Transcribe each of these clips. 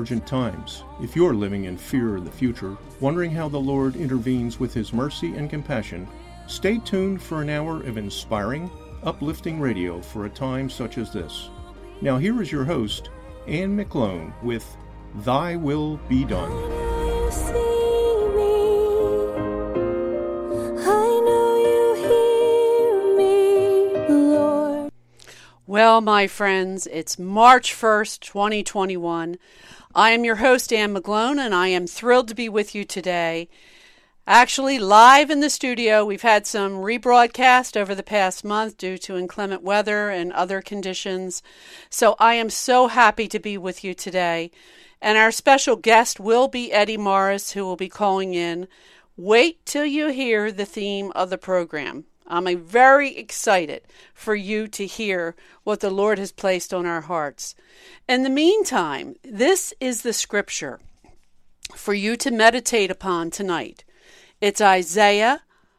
urgent times, if you're living in fear of the future, wondering how the Lord intervenes with His mercy and compassion, stay tuned for an hour of inspiring, uplifting radio for a time such as this. Now here is your host, Anne McClone, with Thy Will Be Done. Well, my friends, it's March 1st, 2021. I am your host, Anne McClone, and I am thrilled to be with you today. Actually, live in the studio. We've had some rebroadcast over the past month due to inclement weather and other conditions. So I am so happy to be with you today. And our special guest will be Eddie Morris, who will be calling in. Wait till you hear the theme of the program. I'm very excited for you to hear what the Lord has placed on our hearts. In the meantime, this is the scripture for you to meditate upon tonight. It's Isaiah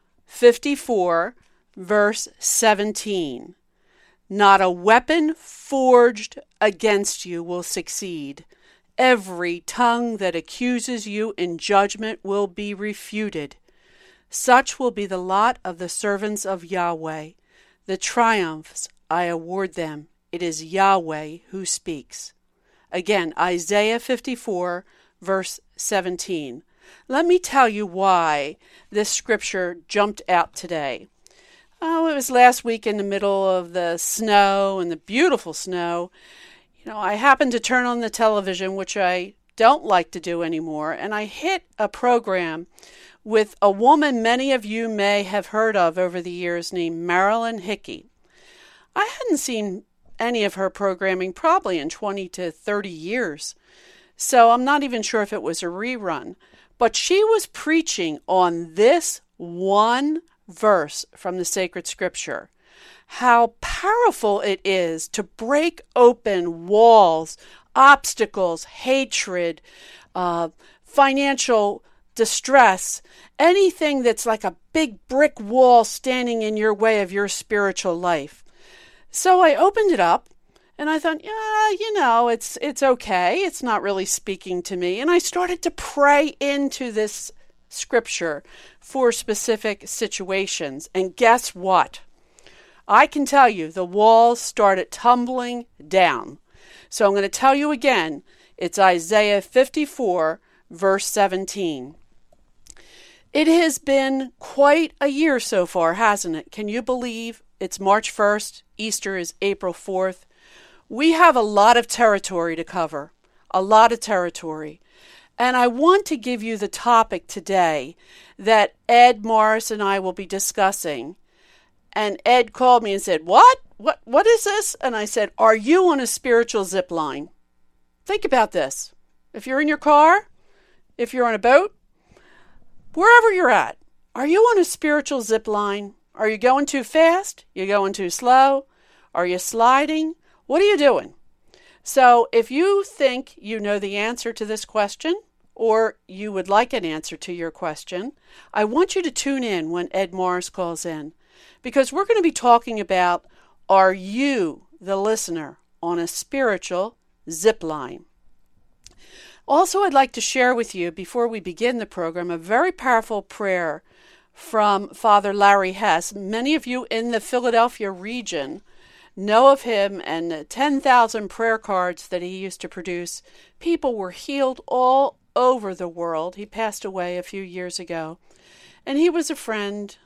54, verse 17. Not a weapon forged against you will succeed. Every tongue that accuses you in judgment will be refuted. Such will be the lot of the servants of Yahweh. The triumphs I award them. It is Yahweh who speaks. Again, Isaiah 54, verse 17. Let me tell you why this scripture jumped out today. Oh, it was last week in the middle of the snow and the beautiful snow. I happened to turn on the television, which I don't like to do anymore, and I hit a program with a woman many of you may have heard of over the years named Marilyn Hickey. I hadn't seen any of her programming probably in 20 to 30 years, so I'm not even sure if it was a rerun. But she was preaching on this one verse from the sacred scripture. How powerful it is to break open walls, obstacles, hatred, financial distress, anything that's like a big brick wall standing in your way of your spiritual life. So I opened it up and I thought, it's okay. It's not really speaking to me. And I started to pray into this scripture for specific situations. And guess what? I can tell you the walls started tumbling down. So I'm going to tell you again, it's Isaiah 54, verse 17. It has been quite a year so far, hasn't it? Can you believe it's March 1st, Easter is April 4th? We have a lot of territory to cover, a lot of territory. And I want to give you the topic today that Ed Morris and I will be discussing. And Ed called me and said, What is this? And I said, are you on a spiritual zip line? Think about this. If you're in your car, if you're on a boat, wherever you're at, are you on a spiritual zip line? Are you going too fast? You going too slow? Are you sliding? What are you doing? So if you think you know the answer to this question, or you would like an answer to your question, I want you to tune in when Ed Morris calls in, because we're going to be talking about, are you, the listener, on a spiritual zip line? Also, I'd like to share with you, before we begin the program, a very powerful prayer from Father Larry Hess. Many of you in the Philadelphia region know of him and the 10,000 prayer cards that he used to produce. People were healed all over the world. He passed away a few years ago. And he was a friend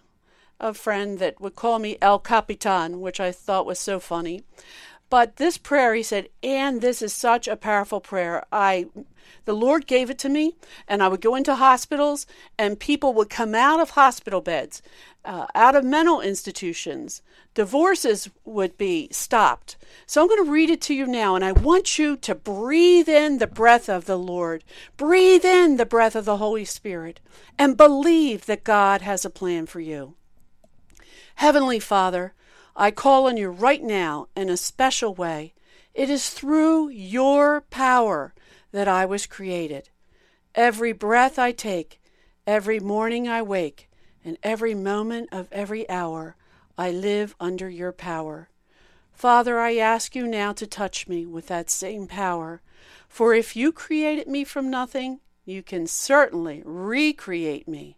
that would call me El Capitan, which I thought was so funny. But this prayer, he said, Anne, this is such a powerful prayer. The Lord gave it to me, and I would go into hospitals, and people would come out of hospital beds, out of mental institutions. Divorces would be stopped. So I'm going to read it to you now, and I want you to breathe in the breath of the Lord. Breathe in the breath of the Holy Spirit, and believe that God has a plan for you. Heavenly Father, I call on you right now in a special way. It is through your power that I was created. Every breath I take, every morning I wake, and every moment of every hour, I live under your power. Father, I ask you now to touch me with that same power, for if you created me from nothing, you can certainly recreate me.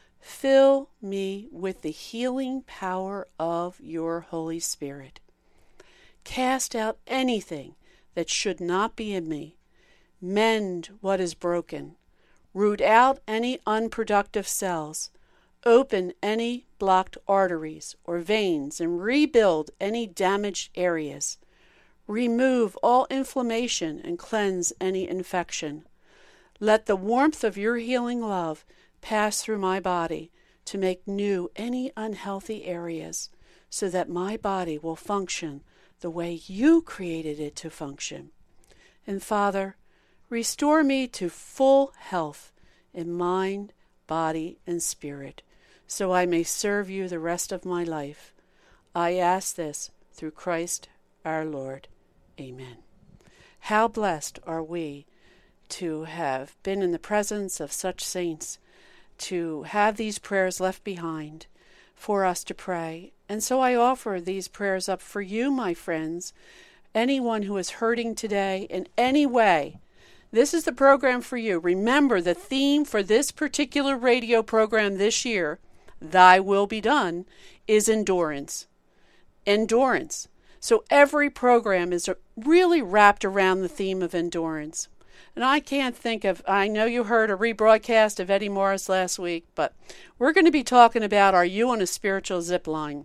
Fill me with the healing power of your Holy Spirit. Cast out anything that should not be in me. Mend what is broken. Root out any unproductive cells. Open any blocked arteries or veins and rebuild any damaged areas. Remove all inflammation and cleanse any infection. Let the warmth of your healing love pass through my body to make new any unhealthy areas, so that my body will function the way you created it to function. And Father, restore me to full health in mind, body, and spirit, so I may serve you the rest of my life. I ask this through Christ our Lord. Amen. How blessed are we to have been in the presence of such saints, to have these prayers left behind for us to pray. And so I offer these prayers up for you, my friends, anyone who is hurting today in any way. This is the program for you. Remember, the theme for this particular radio program this year, Thy Will Be Done, is endurance. Endurance. So every program is really wrapped around the theme of endurance. And I can't think of, I know you heard a rebroadcast of Eddie Morris last week, but we're going to be talking about, are you on a spiritual zip line?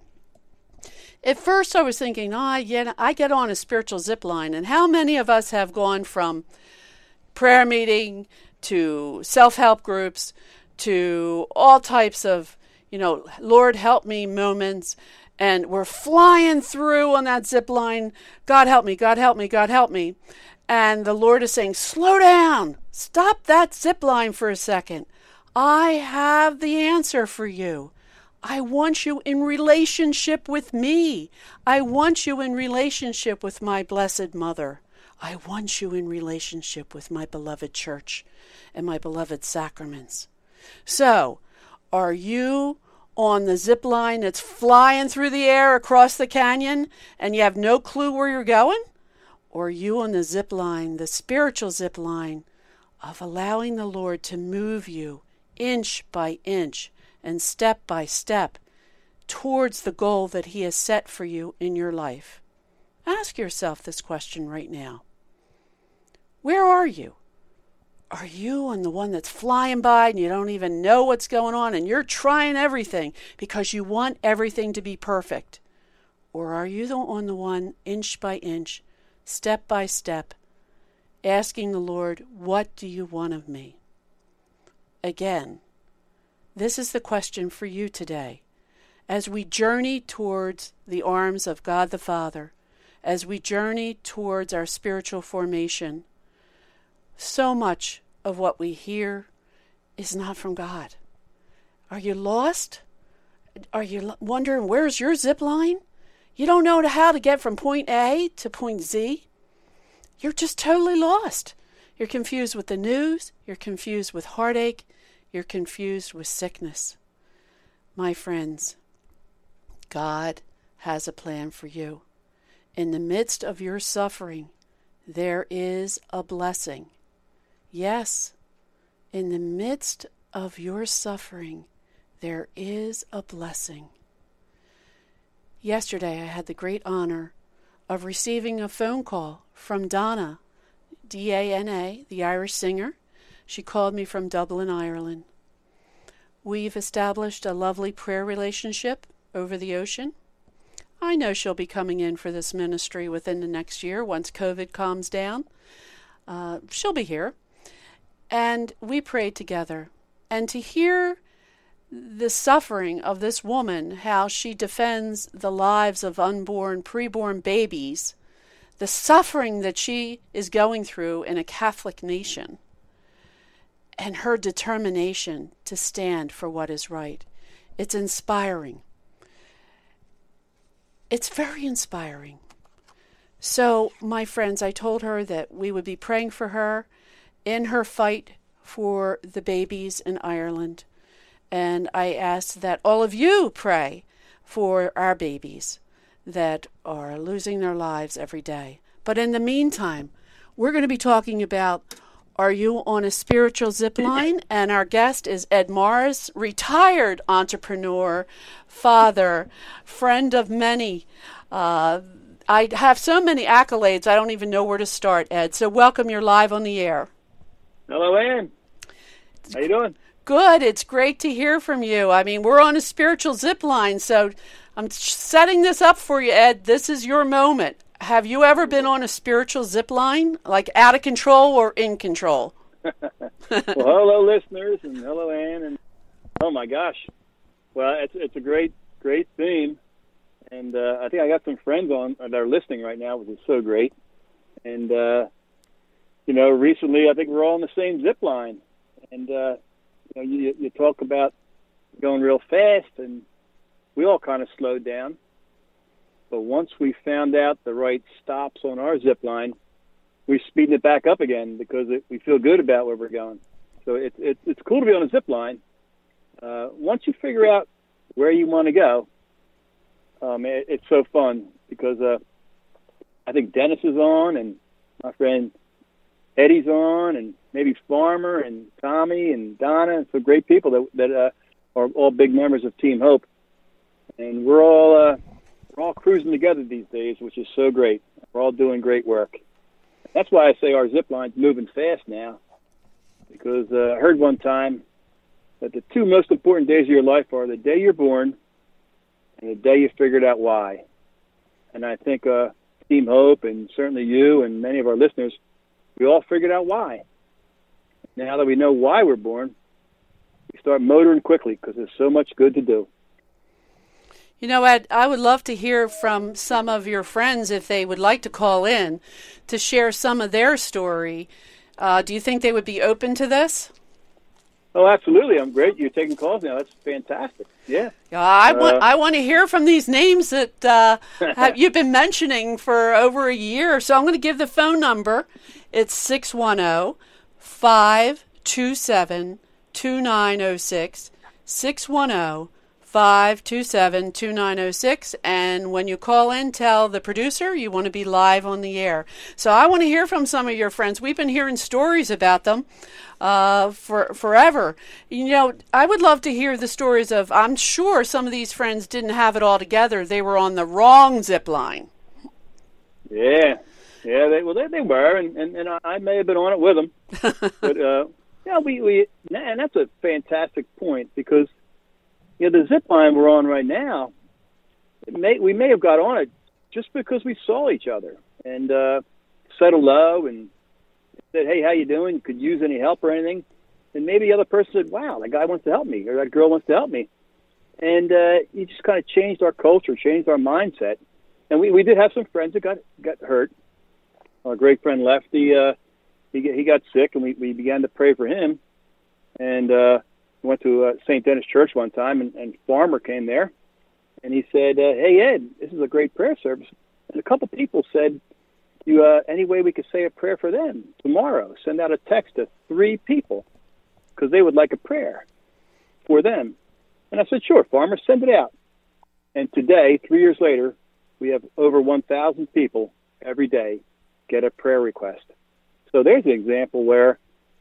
At first I was thinking, I get on a spiritual zip line. And how many of us have gone from prayer meeting to self-help groups to all types of, Lord help me moments, and we're flying through on that zip line. God help me, God help me, God help me. And the Lord is saying, slow down, stop that zip line for a second. I have the answer for you. I want you in relationship with me. I want you in relationship with my blessed mother. I want you in relationship with my beloved church and my beloved sacraments. So, are you on the zip line that's flying through the air across the canyon and you have no clue where you're going? Or are you on the zip line, the spiritual zip line of allowing the Lord to move you inch by inch and step by step towards the goal that He has set for you in your life? Ask yourself this question right now. Where are you? Are you on the one that's flying by and you don't even know what's going on and you're trying everything because you want everything to be perfect? Or are you on the one inch by inch, step by step, asking the Lord, what do you want of me? Again, this is the question for you today. As we journey towards the arms of God the Father, as we journey towards our spiritual formation, so much of what we hear is not from God. Are you lost? Are you wondering, where's your zip line? You don't know how to get from point A to point Z? You're just totally lost. You're confused with the news. You're confused with heartache. You're confused with sickness. My friends, God has a plan for you. In the midst of your suffering, there is a blessing. Yes, in the midst of your suffering, there is a blessing. Yesterday, I had the great honor of receiving a phone call from Dana, D-A-N-A, the Irish singer. She called me from Dublin, Ireland. We've established a lovely prayer relationship over the ocean. I know she'll be coming in for this ministry within the next year once COVID calms down. She'll be here. And we prayed together. And to hear the suffering of this woman, how she defends the lives of unborn, preborn babies, the suffering that she is going through in a Catholic nation, and her determination to stand for what is right. It's inspiring. It's very inspiring. So, my friends, I told her that we would be praying for her in her fight for the babies in Ireland. And I asked that all of you pray for our babies, that are losing their lives every day. But in the meantime, we're going to be talking about, are you on a spiritual zip line? And our guest is Ed Morris, retired entrepreneur, father, friend of many. I have so many accolades, I don't even know where to start, Ed. So welcome, you're live on the air. Hello, Ann. How you doing? Good. It's great to hear from you. I mean, we're on a spiritual zip line, so I'm setting this up for you, Ed. This is your moment. Have you ever been on a spiritual zip line, like out of control or in control? Well, hello, listeners, and hello, Ann, and oh my gosh, well, it's a great theme, and I think I got some friends on that are listening right now, which is so great. And recently I think we're all on the same zip line, and you talk about going real fast, and we all kind of slowed down. But once we found out the right stops on our zip line, we speeded it back up again because we feel good about where we're going. So it's cool to be on a zip line. Once you figure out where you want to go, it's so fun because I think Dennis is on, and my friend Eddie's on, and maybe Farmer and Tommy and Donna, and some great people that are all big members of Team Hope, and we're all cruising together these days, which is so great. We're all doing great work. That's why I say our zip line's moving fast now, because I heard one time that the two most important days of your life are the day you're born and the day you figured out why. And I think Team Hope, and certainly you and many of our listeners, we all figured out why. Now that we know why we're born, we start motoring quickly because there's so much good to do. You know, Ed, I would love to hear from some of your friends if they would like to call in to share some of their story. Do you think they would be open to this? Oh, absolutely. I'm great. You're taking calls now. That's fantastic. Yeah. I want to hear from these names that you've been mentioning for over a year. So I'm going to give the phone number. It's 610-527-2906, 610-527-2906, and when you call in, tell the producer you want to be live on the air. So I want to hear from some of your friends. We've been hearing stories about them for forever. You know, I would love to hear the stories of, I'm sure some of these friends didn't have it all together. They were on the wrong zip line. Yeah, they were, and I may have been on it with them. But and that's a fantastic point, because the zip line we're on right now, we may have got on it just because we saw each other and said hello and said, hey, how you doing? Could use any help or anything? And maybe the other person said, wow, that guy wants to help me, or that girl wants to help me. And you just kind of changed our culture, changed our mindset. And we did have some friends that got hurt. Our great friend Lefty, he got sick, and we began to pray for him. And went to St. Dennis Church one time, and Farmer came there, and he said, hey, Ed, this is a great prayer service. And a couple people said, any way we could say a prayer for them tomorrow? Send out a text to 3 people because they would like a prayer for them. And I said, sure, Farmer, send it out. And today, 3 years later, we have over 1,000 people every day get a prayer request. So there's an example where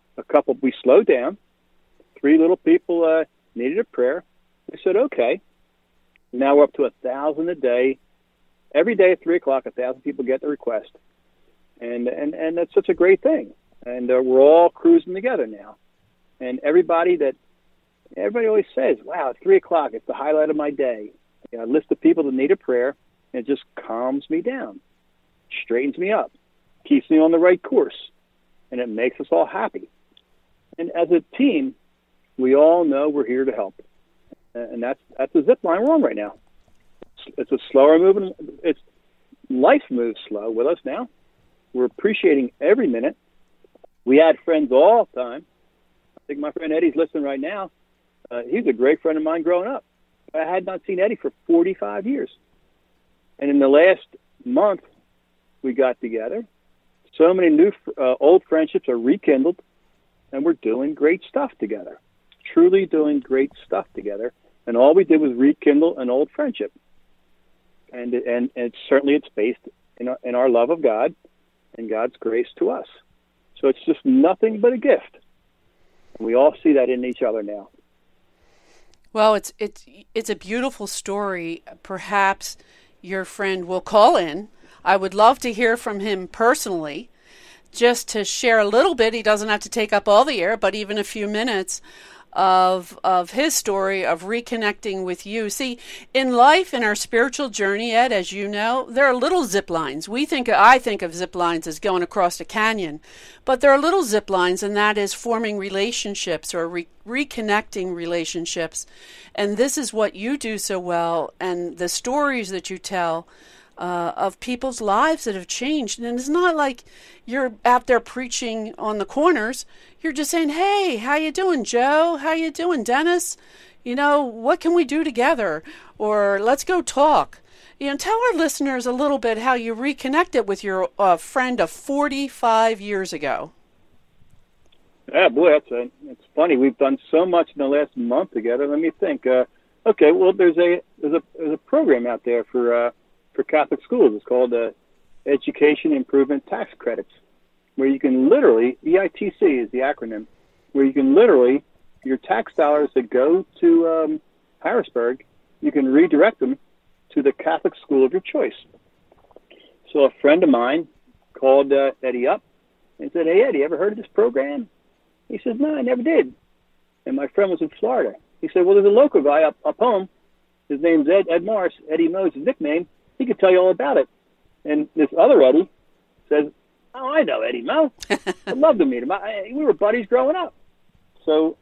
we slowed down. 3 little people needed a prayer. We said, okay. Now we're up to 1,000 a day. Every day at 3 o'clock, 1,000 people get the request. And that's such a great thing. And we're all cruising together now. And everybody always says, wow, at 3 o'clock, it's the highlight of my day. A list of people that need a prayer, and it just calms me down, straightens me up, keeps me on the right course, and it makes us all happy. And as a team, we all know we're here to help. And that's the zip line we're on right now. It's a slower moving. Life moves slow with us now. We're appreciating every minute. We had friends all the time. I think my friend Eddie's listening right now. He's a great friend of mine growing up. I had not seen Eddie for 45 years. And in the last month, we got together. So many new old friendships are rekindled, and we're doing great stuff together. Truly doing great stuff together. And all we did was rekindle an old friendship. and it's based in our love of God and God's grace to us. So it's just nothing but a gift. And we all see that in each other now. Well, it's a beautiful story. Perhaps your friend will call in. I would love to hear from him personally, just to share a little bit. He doesn't have to take up all the air, but even a few minutes of his story of reconnecting with you. See, in life, in our spiritual journey, Ed, as you know, there are little zip lines. I think of zip lines as going across a canyon, but there are little zip lines, and that is forming relationships or reconnecting relationships. And this is what you do so well, and the stories that you tell of people's lives that have changed. And it's not like you're out there preaching on the corners. You're just saying, hey, how you doing, Joe? How you doing, Dennis? What can we do together? Or let's go talk. Tell our listeners a little bit how you reconnected with your friend of 45 years ago. Yeah, boy, it's funny. We've done so much in the last month together. Let me think. Okay, well, there's a program out there for Catholic schools. It's called Education Improvement Tax Credits, where you can literally, EITC is the acronym, where you can literally, your tax dollars that go to Harrisburg, you can redirect them to the Catholic school of your choice. So a friend of mine called Eddie up and said, hey, Eddie, ever heard of this program? He said, no, I never did. And my friend was in Florida. He said, well, there's a local guy up home. His name's Ed Morris. Eddie Mo's his nickname. He could tell you all about it. And this other Eddie says, oh, I know Eddie Mo. I'd love to meet him. We were buddies growing up. So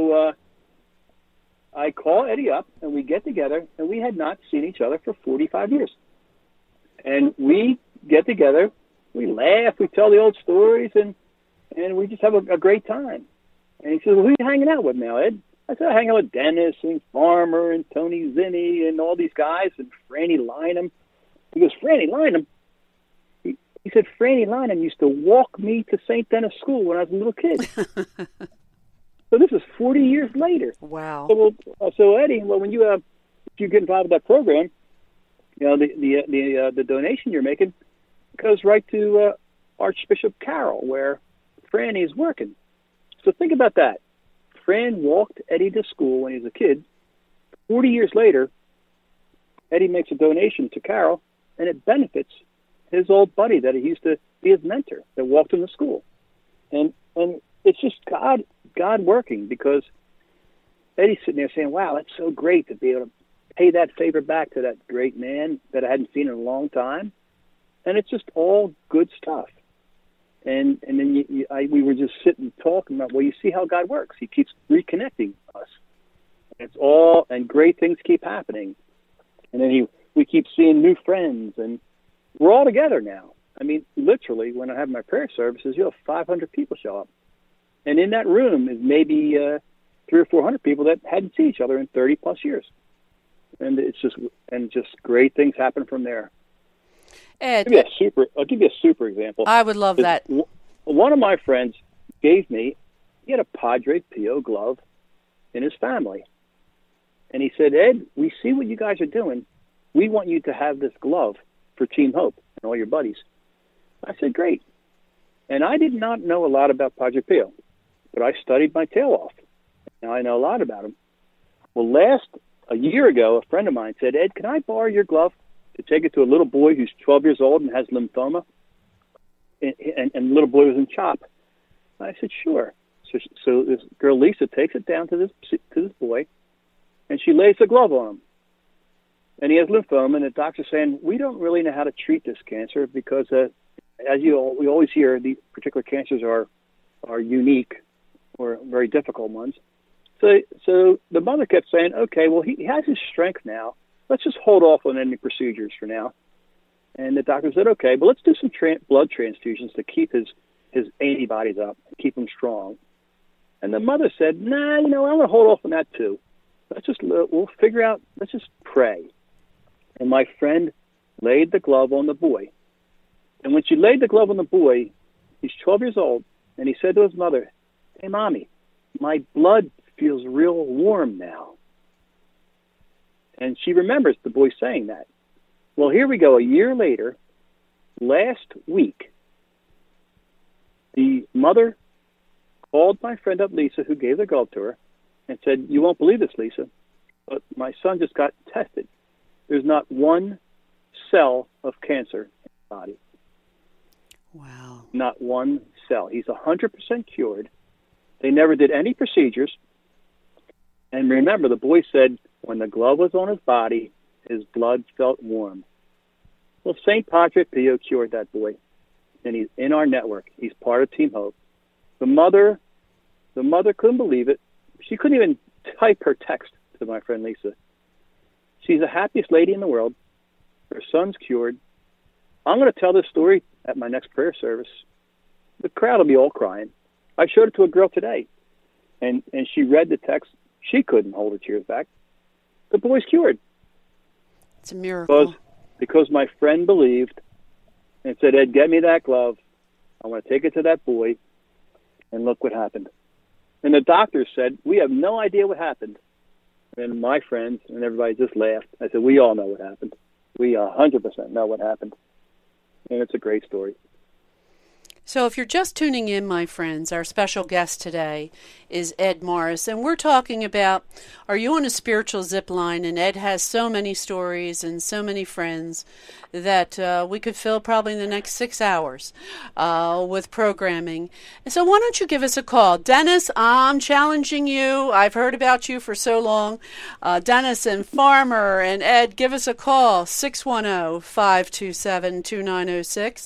I call Eddie up, and we get together, and we had not seen each other for 45 years. And we get together, we laugh, we tell the old stories, and we just have a great time. And he says, well, who are you hanging out with now, Ed? I said, I hang out with Dennis and Farmer and Tony Zinni and all these guys and Franny Lynham. He goes, Franny Lynham? He said, Franny Lynham used to walk me to St. Denis School when I was a little kid. So this is 40 years later. Wow. So Eddie, well, when if you get involved with that program, the donation you're making goes right to Archbishop Carroll, where Franny is working. So think about that. Fran walked Eddie to school when he was a kid. 40 years later, Eddie makes a donation to Carroll, and it benefits his old buddy that he used to be his mentor that walked him to school. And it's just God working, because Eddie's sitting there saying, wow, that's so great to be able to pay that favor back to that great man that I hadn't seen in a long time. And it's just all good stuff. And then we were just sitting talking about, well, you see how God works. He keeps reconnecting us. And great things keep happening. And then we keep seeing new friends, and we're all together now. I mean, literally, when I have my prayer services, you'll have 500 people show up. And in that room is maybe 300 or 400 people that hadn't seen each other in 30 plus years. And it's just great things happen from there. Ed, I'll give you a super example. I would love that. One of my friends he had a Padre Pio glove in his family. And he said, Ed, we see what you guys are doing. We want you to have this glove for Team Hope and all your buddies. I said, great. And I did not know a lot about Padre Pio, but I studied my tail off. Now I know a lot about him. Well, a year ago, a friend of mine said, Ed, can I borrow your glove to take it to a little boy who's 12 years old and has lymphoma? And the little boy was in CHOP. I said, sure. So this girl, Lisa, takes it down to this boy, and she lays the glove on him. And he has lymphoma, and the doctor's saying, we don't really know how to treat this cancer because, we always hear, these particular cancers are unique or very difficult ones. So the mother kept saying, okay, well, he has his strength now. Let's just hold off on any procedures for now. And the doctor said, okay, but let's do some blood transfusions to keep his antibodies up and keep him strong. And the mother said, nah, I'm going to hold off on that too. We'll figure out, let's just pray. And my friend laid the glove on the boy. And when she laid the glove on the boy, he's 12 years old, and he said to his mother, hey, Mommy, my blood feels real warm now. And she remembers the boy saying that. Well, here we go. A year later, last week, the mother called my friend up, Lisa, who gave the gulp to her, and said, "You won't believe this, Lisa, but my son just got tested. There's not one cell of cancer in his body." Wow. Not one cell. He's 100% cured. They never did any procedures. And remember, the boy said when the glove was on his body, his blood felt warm. Well, St. Padre Pio cured that boy, and he's in our network. He's part of Team Hope. The mother couldn't believe it. She couldn't even type her text to my friend Lisa. She's the happiest lady in the world. Her son's cured. I'm going to tell this story at my next prayer service. The crowd will be all crying. I showed it to a girl today, and she read the text. She couldn't hold her tears back. The boy's cured. It's a miracle. Because my friend believed and said, "Ed, get me that glove. I want to take it to that boy." And look what happened. And the doctor said, "We have no idea what happened." And my friends and everybody just laughed. I said, "We all know what happened. We 100% know what happened." And it's a great story. So if you're just tuning in, my friends, our special guest today is Ed Morris, and we're talking about, are you on a spiritual zip line? And Ed has so many stories and so many friends that we could fill probably in the next 6 hours with programming. And so why don't you give us a call? Dennis, I'm challenging you. I've heard about you for so long. Dennis and Farmer and Ed, give us a call, 610-527-2906,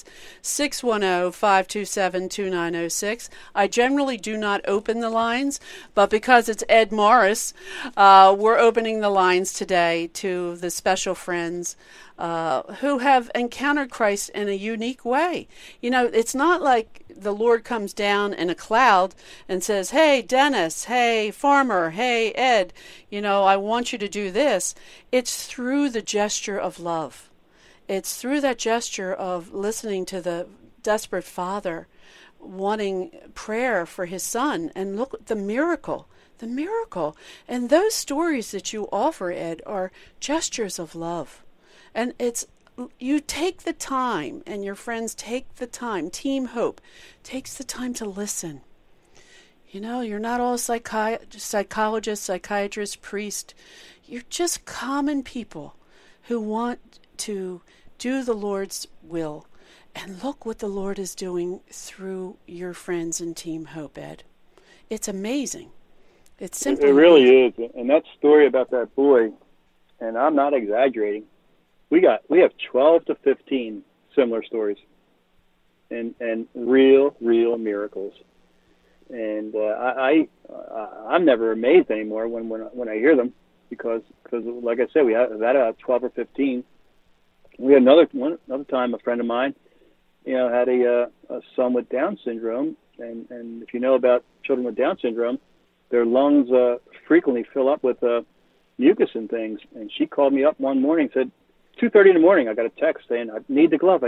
610-527-2906. I generally do not open the lines, but because it's Ed Morris, we're opening the lines today to the special friends who have encountered Christ in a unique way. You know, it's not like the Lord comes down in a cloud and says, "Hey, Dennis, hey, Farmer, hey, Ed, you know, I want you to do this." It's through the gesture of love. It's through that gesture of listening to the desperate father wanting prayer for his son. And look at the miracle. And those stories that you offer, Ed, are gestures of love. And it's, you take the time, and your friends take the time, Team Hope takes the time to listen. You know, you're not all psychologists, psychiatrists, priests. You're just common people who want to do the Lord's will. And look what the Lord is doing through your friends in Team Hope, Ed. It's amazing. It's simply It really is. And that story about that boy, and I'm not exaggerating, we have 12 to 15 similar stories, and real miracles. And I'm never amazed anymore when I hear them, because like I said, we had about 12 or 15. We had another time, a friend of mine, had a son with Down syndrome, and if you know about children with Down syndrome, their lungs frequently fill up with mucus and things. And she called me up one morning, said, 2:30 in the morning, I got a text saying, "I need the glove.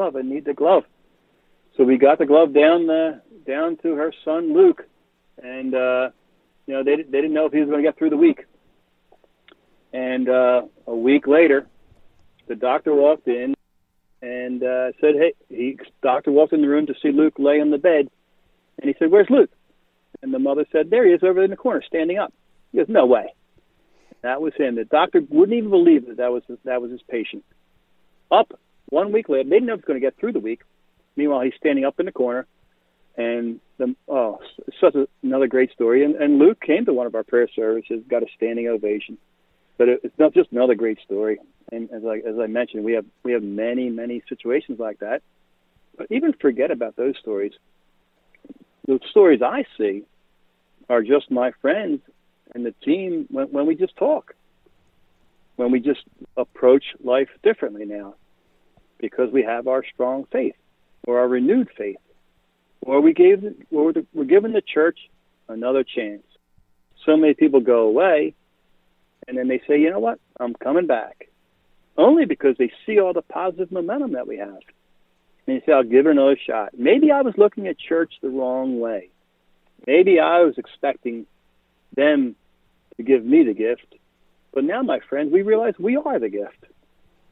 So we got the glove down to her son Luke, and they didn't know if he was going to get through the week. And a week later, the doctor walked in and said, "Hey," doctor walked in the room to see Luke lay on the bed, and he said, "Where's Luke?" And the mother said, "There he is, over in the corner, standing up." He goes, "No way." That was him. The doctor wouldn't even believe that was his patient. Up 1 week later, they didn't know if he was going to get through the week. Meanwhile, he's standing up in the corner, and another great story. And Luke came to one of our prayer services, got a standing ovation. But it's not just another great story. And as I mentioned, we have many situations like that. But even forget about those stories. The stories I see are just my friends and the team when we just talk, when we just approach life differently now, because we have our strong faith or our renewed faith, or we're giving the church another chance. So many people go away, and then they say, "You know what? I'm coming back," only because they see all the positive momentum that we have. And you say, "I'll give it another shot." Maybe I was looking at church the wrong way. Maybe I was expecting them to give me the gift. But now, my friends, we realize we are the gift.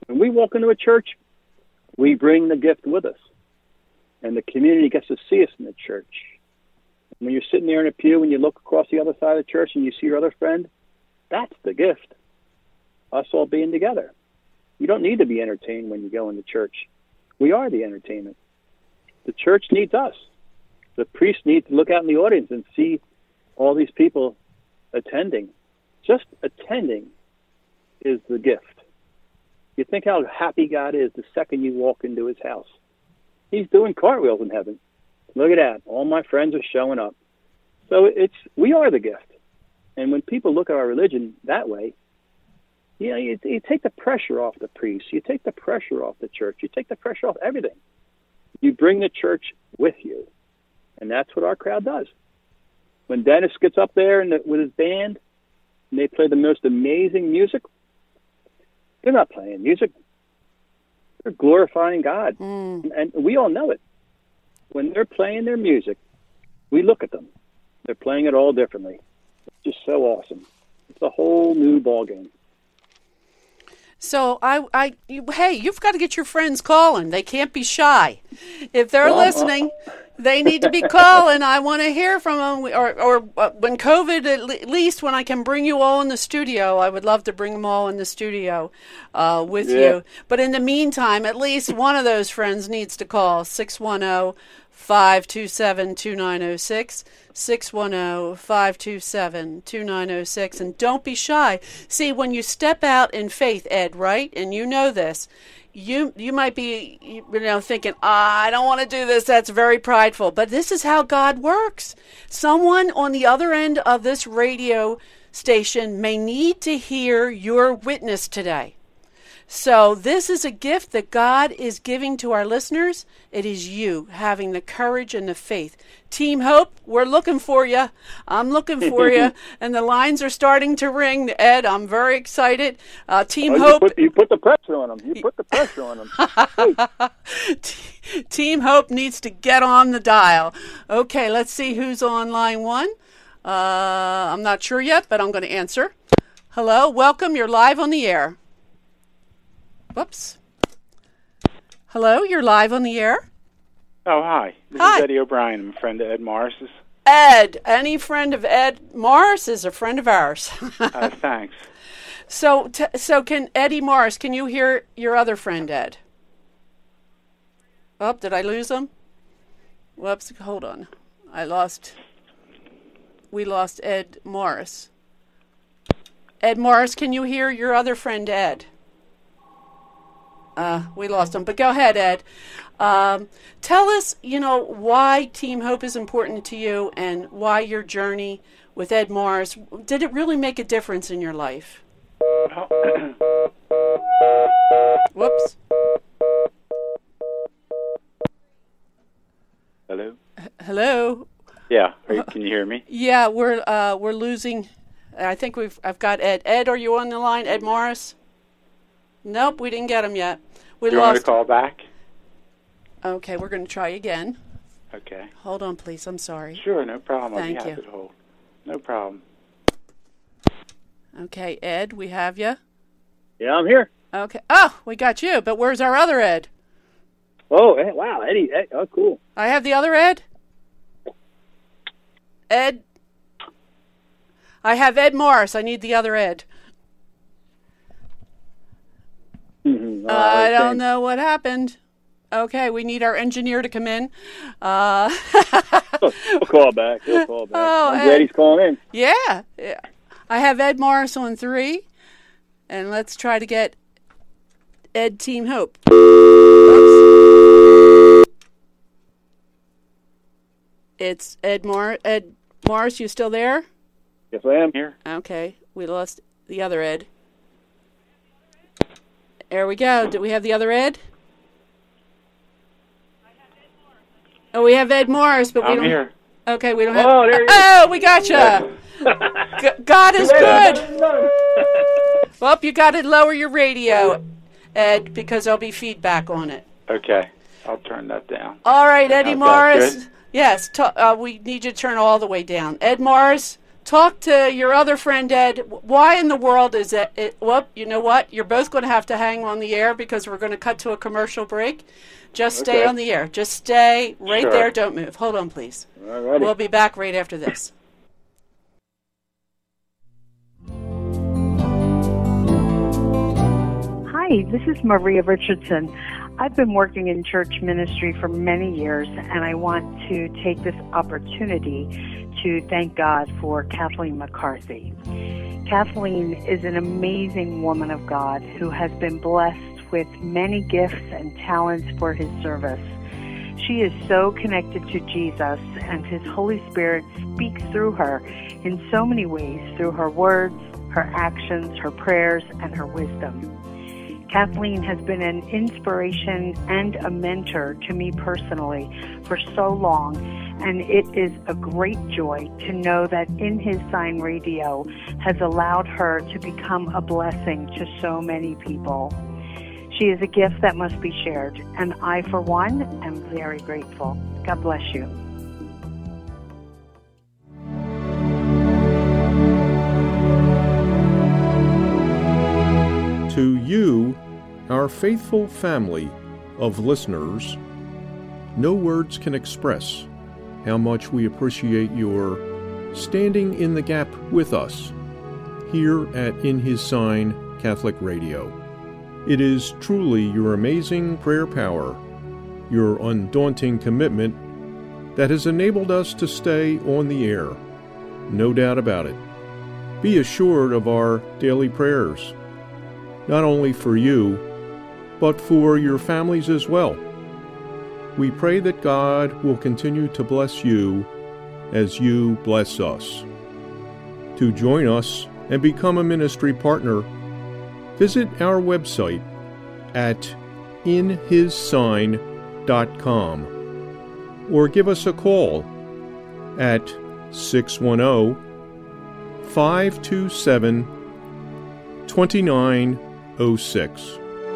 When we walk into a church, we bring the gift with us. And the community gets to see us in the church. When you're sitting there in a pew and you look across the other side of the church and you see your other friend, that's the gift. Us all being together. You don't need to be entertained when you go into church. We are the entertainment. The church needs us. The priest needs to look out in the audience and see all these people attending. Just attending is the gift. You think how happy God is the second you walk into his house. He's doing cartwheels in heaven. Look at that. All my friends are showing up. So we are the gift. And when people look at our religion that way, you take the pressure off the priest. You take the pressure off the church. You take the pressure off everything. You bring the church with you. And that's what our crowd does. When Dennis gets up there with his band, and they play the most amazing music, they're not playing music. They're glorifying God. And we all know it. When they're playing their music, we look at them. They're playing it all differently. It's just so awesome. It's a whole new ballgame. So hey, you've got to get your friends calling. They can't be shy. If they're listening, they need to be calling. I want to hear from them. Or when COVID, at least when I can bring you all in the studio, I would love to bring them all in the studio with you. But in the meantime, at least one of those friends needs to call 610-527-2906. 610-527-2906. And don't be shy. See, when you step out in faith, Ed, right? And you know this. You might be thinking, I don't want to do this. That's very prideful. But this is how God works. Someone on the other end of this radio station may need to hear your witness today. So this is a gift that God is giving to our listeners. It is you having the courage and the faith. Team Hope, we're looking for you. I'm looking for you. And the lines are starting to ring. Ed, I'm very excited. Team Hope. You put the pressure on them. You put the pressure on them. Team Hope needs to get on the dial. Okay, let's see who's on line one. I'm not sure yet, but I'm going to answer. Hello, welcome. You're live on the air. Whoops. Hello, you're live on the air. Oh, hi. This is Eddie O'Brien. I'm a friend of Ed Morris's. Ed, any friend of Ed Morris is a friend of ours. Thanks. So can Eddie Morris, can you hear your other friend, Ed? Oh, did I lose him? Whoops, hold on. We lost Ed Morris. Ed Morris, can you hear your other friend, Ed? We lost him, but go ahead, Ed. Tell us, why Team Hope is important to you and why your journey with Ed Morris. Did it really make a difference in your life? Whoops. Hello? Hello? Yeah, can you hear me? Yeah, we're losing. I think I've got Ed. Ed, are you on the line? Ed Morris? Nope, we didn't get him yet. Do you want me to call back? Okay, we're going to try again. Okay. Hold on, please. I'm sorry. Sure, no problem. Thank I'll be happy you. to hold. No problem. Okay, Ed, we have you. Yeah, I'm here. Okay. Oh, we got you, but where's our other Ed? Oh, wow, Eddie. Oh, cool. I have the other Ed? Ed? I have Ed Morris. I need the other Ed. I don't know what happened. Okay, we need our engineer to come in. He'll call back. Oh, I'm glad he's calling in. Yeah. I have Ed Morris on 3, and let's try to get Ed Team Hope. Oops. It's Ed Morris. Ed Morris, you still there? Yes, I am here. Okay, we lost the other Ed. There we go. Do we have the other Ed? Oh, we have Ed Morris, but we don't. I'm here. Okay, we don't have. Oh, there you go. We got you. God is good. Well, you got to lower your radio, Ed, because there'll be feedback on it. Okay, I'll turn that down. All right, Eddie Morris. Good? Yes, we need you to turn all the way down. Ed Morris, talk to your other friend, Ed. Why in the world is it? Well, you know what? You're both going to have to hang on the air because we're going to cut to a commercial break. Just stay on the air. Just stay right there. Don't move. Hold on, please. Alrighty. We'll be back right after this. Hi, this is Maria Richardson. I've been working in church ministry for many years, and I want to take this opportunity to thank God for Kathleen McCarthy. Kathleen is an amazing woman of God who has been blessed with many gifts and talents for his service. She is so connected to Jesus, and his Holy Spirit speaks through her in so many ways, through her words, her actions, her prayers, and her wisdom. Kathleen has been an inspiration and a mentor to me personally for so long, and it is a great joy to know that In His Sign Radio has allowed her to become a blessing to so many people. She is a gift that must be shared, and I, for one, am very grateful. God bless you. To you, our faithful family of listeners, no words can express how much we appreciate your standing in the gap with us here at In His Sign Catholic Radio. It is truly your amazing prayer power, your undaunting commitment that has enabled us to stay on the air. No doubt about it. Be assured of our daily prayers, not only for you, but for your families as well. We pray that God will continue to bless you as you bless us. To join us and become a ministry partner, visit our website at inhissign.com or give us a call at 610-527-2906.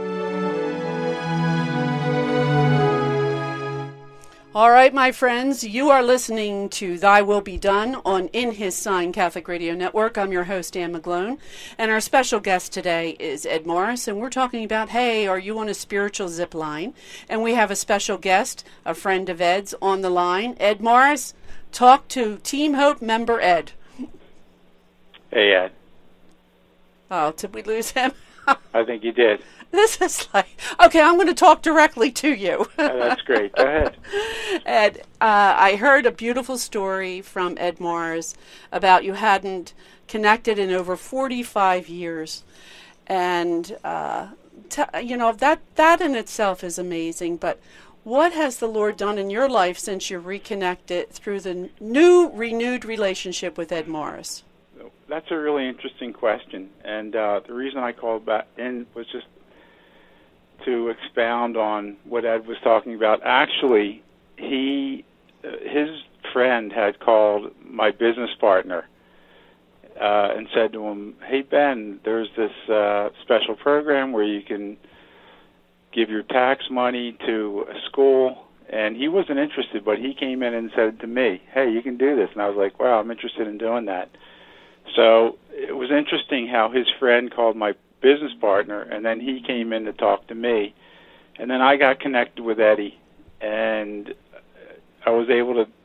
All right, my friends, you are listening to Thy Will Be Done on In His Sign Catholic Radio Network. I'm your host, Ann McGlone, and our special guest today is Ed Morris, and we're talking about, hey, are you on a spiritual zip line? And we have a special guest, a friend of Ed's, on the line. Ed Morris, talk to Team Hope member Ed. Hey, Ed. Oh, did we lose him? I think you did. This is like, okay, I'm going to talk directly to you. That's great. Go ahead. Ed, I heard a beautiful story from Ed Morris about you hadn't connected in over 45 years. And, that in itself is amazing. But what has the Lord done in your life since you reconnected through the renewed relationship with Ed Morris? That's a really interesting question. And the reason I called back in was just to expound on what Ed was talking about. Actually, his friend had called my business partner and said to him, "Hey, Ben, there's this special program where you can give your tax money to a school." And he wasn't interested, but he came in and said to me, "Hey, you can do this." And I was like, "Wow, I'm interested in doing that." So it was interesting how his friend called my business partner, and then he came in to talk to me, and then I got connected with Eddie, and I was able to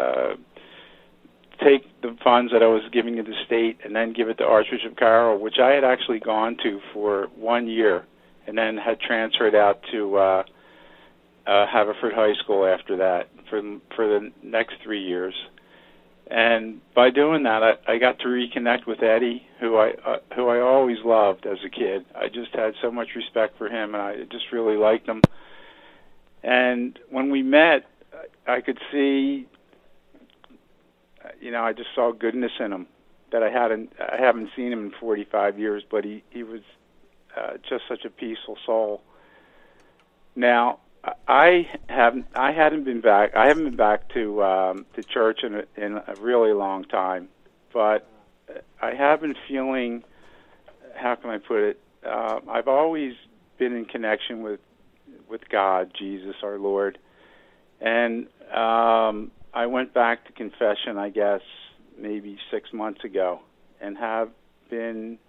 take the funds that I was giving to the state and then give it to Archbishop Carroll, which I had actually gone to for 1 year, and then had transferred out to Haverford High School after that for the next 3 years. And by doing that, I got to reconnect with Eddie, who I always loved as a kid. I just had so much respect for him, and I just really liked him. And when we met, I could see, I just saw goodness in him that I haven't seen him in 45 years, but he was just such a peaceful soul. Now, I haven't been back to church in a really long time, but I have been feeling, how can I put it? I've always been in connection with God, Jesus, our Lord, and I went back to confession, I guess, maybe 6 months ago, and have been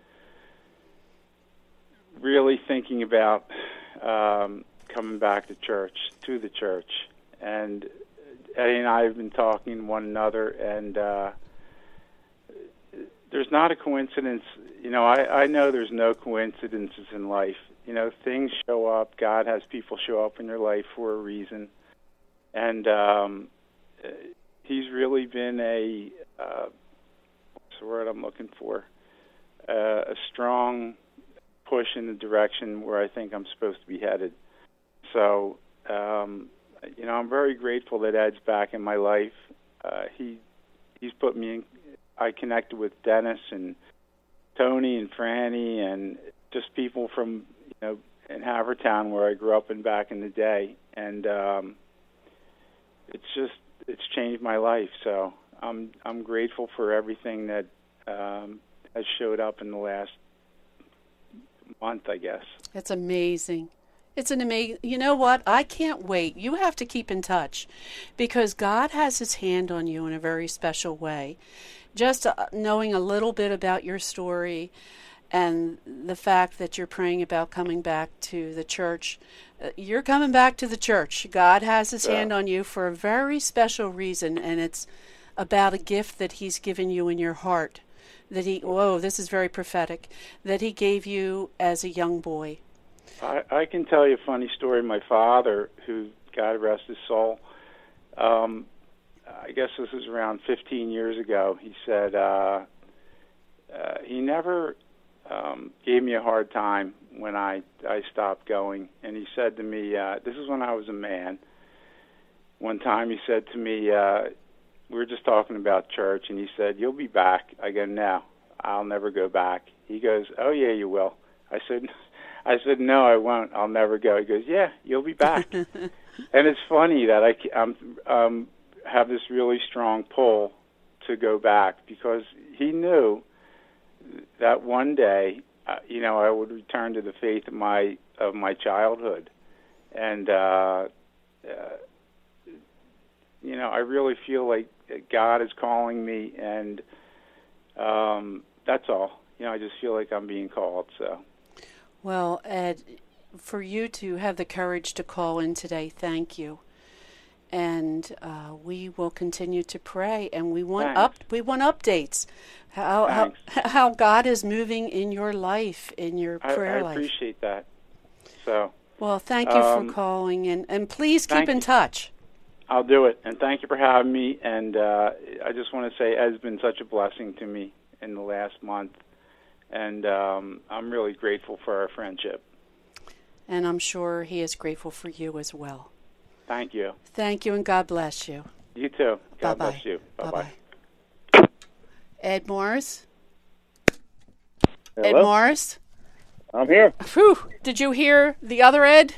really thinking about coming back to the church. And Eddie and I have been talking to one another, and there's not a coincidence. I know there's no coincidences in life. Things show up. God has people show up in your life for a reason. And he's really been what's the word I'm looking for? A strong push in the direction where I think I'm supposed to be headed. So, I'm very grateful that Ed's back in my life. He's put me in. I connected with Dennis and Tony and Franny and just people from in Havertown where I grew up in back in the day, and it's changed my life. So I'm grateful for everything that has showed up in the last month, I guess. It's amazing. It's an amazing. You know what? I can't wait. You have to keep in touch, because God has His hand on you in a very special way. Just knowing a little bit about your story and the fact that you're praying about coming back to the church, you're coming back to the church. God has His hand on you for a very special reason, and it's about a gift that He's given you in your heart. This is very prophetic, that He gave you as a young boy. I can tell you a funny story. My father, who, God rest his soul, I guess this was around 15 years ago, he said he never gave me a hard time when I stopped going. And he said to me, this is when I was a man. One time he said to me, we were just talking about church, and he said, "You'll be back." I go, "No, I'll never go back." He goes, "Oh, yeah, you will." I said, "No, I won't. I'll never go." He goes, "Yeah, you'll be back." And it's funny that I have this really strong pull to go back, because he knew that one day, I would return to the faith of my childhood, and I really feel like God is calling me, and that's all. I just feel like I'm being called. So. Well, Ed, for you to have the courage to call in today, thank you. And we will continue to pray, and we want updates. How God is moving in your life, in your prayer life. I appreciate that. So. Well, thank you for calling, and please keep in touch. I'll do it, and thank you for having me. And I just want to say Ed's been such a blessing to me in the last month, and I'm really grateful for our friendship. And I'm sure he is grateful for you as well. Thank you. Thank you, and God bless you. You too. God Bye-bye. bless you. Bye-bye. Ed Morris? Hello? Ed Morris? I'm here. Whew. Did you hear the other Ed?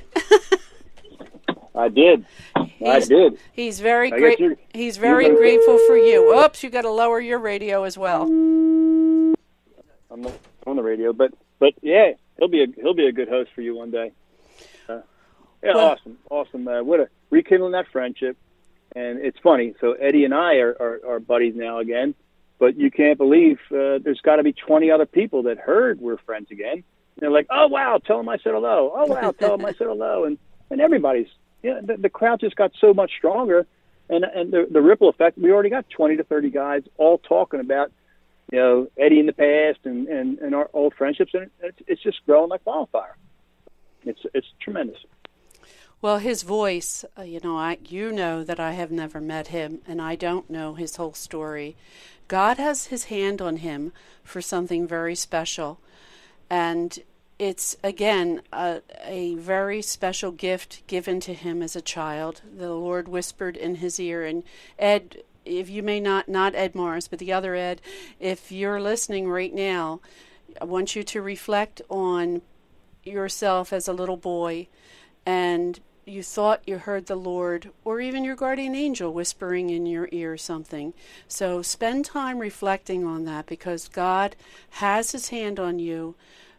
I did. He's very great. He's very grateful for you. Oops, you got to lower your radio as well. I'm not on the radio, but yeah, he'll be a good host for you one day. Awesome. What a rekindling that friendship. And it's funny. So Eddie and I are buddies now again, but you can't believe there's got to be 20 other people that heard we're friends again. And they're like, "Oh wow, tell him I said hello. Oh wow, tell him I said hello." And everybody's the crowd just got so much stronger, and the ripple effect. We already got 20 to 30 guys all talking about Eddie in the past and our old friendships, and it's just growing like wildfire. It's tremendous. Well, his voice, you know that I have never met him, and I don't know his whole story. God has His hand on him for something very special, and it's, again, a very special gift given to him as a child. The Lord whispered in his ear, and Ed, if you may not Ed Morris, but the other Ed, if you're listening right now, I want you to reflect on yourself as a little boy, and you thought you heard the Lord or even your guardian angel whispering in your ear something. So spend time reflecting on that, because God has His hand on you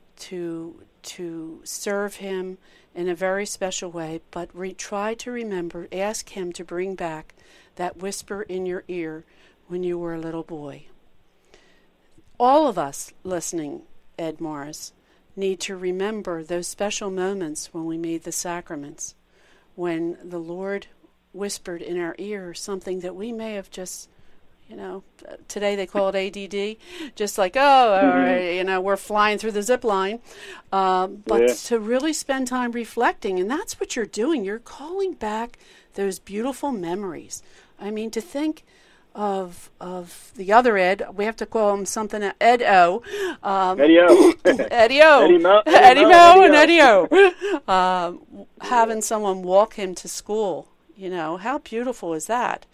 to serve Him in a very special way. But try to remember, ask Him to bring back that whisper in your ear when you were a little boy. All of us listening, Ed Morris, need to remember those special moments when we made the sacraments, when the Lord whispered in our ear something that we may have just, today they call it ADD, just like, all right, we're flying through the zip line. But to really spend time reflecting, and that's what you're doing. You're calling back those beautiful memories. I mean, to think of the other Ed, we have to call him something, Ed O. Eddie O. Eddie O. Eddie Mo and Eddie O. Having someone walk him to school, how beautiful is that?